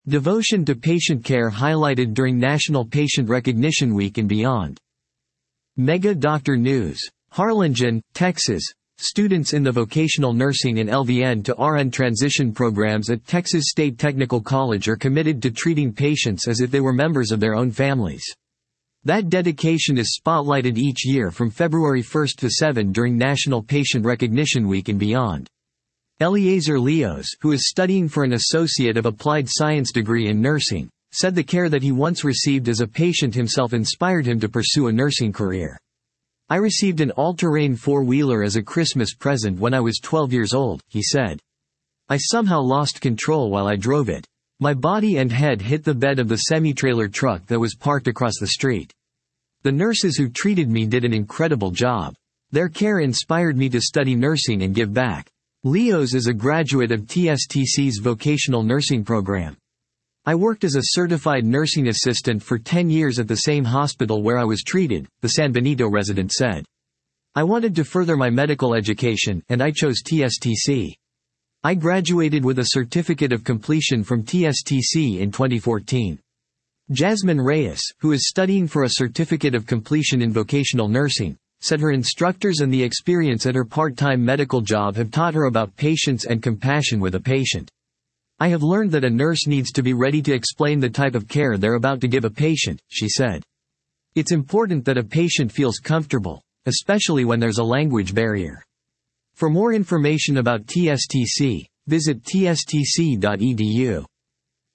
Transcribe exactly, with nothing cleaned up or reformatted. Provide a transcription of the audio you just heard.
Devotion to patient care highlighted during National Patient Recognition Week and beyond. Mega Doctor News. Harlingen, Texas. Students in the vocational nursing and L V N to R N transition programs at Texas State Technical College are committed to treating patients as if they were members of their own families. That dedication is spotlighted each year from February first to seventh during National Patient Recognition Week and beyond. Eliezer Leos, who is studying for an Associate of Applied Science degree in nursing, said the care that he once received as a patient himself inspired him to pursue a nursing career. "I received an all-terrain four-wheeler as a Christmas present when I was twelve years old," he said. "I somehow lost control while I drove it. My body and head hit the bed of the semi-trailer truck that was parked across the street. The nurses who treated me did an incredible job. Their care inspired me to study nursing and give back." Leos is a graduate of T S T C's vocational nursing program. "I worked as a certified nursing assistant for ten years at the same hospital where I was treated," the San Benito resident said. "I wanted to further my medical education, and I chose T S T C. I graduated with a certificate of completion from T S T C in twenty fourteen. Jasmine Reyes, who is studying for a certificate of completion in vocational nursing, said her instructors and the experience at her part-time medical job have taught her about patience and compassion with a patient. "I have learned that a nurse needs to be ready to explain the type of care they're about to give a patient," she said. "It's important that a patient feels comfortable, especially when there's a language barrier." For more information about T S T C, visit T S T C dot E D U.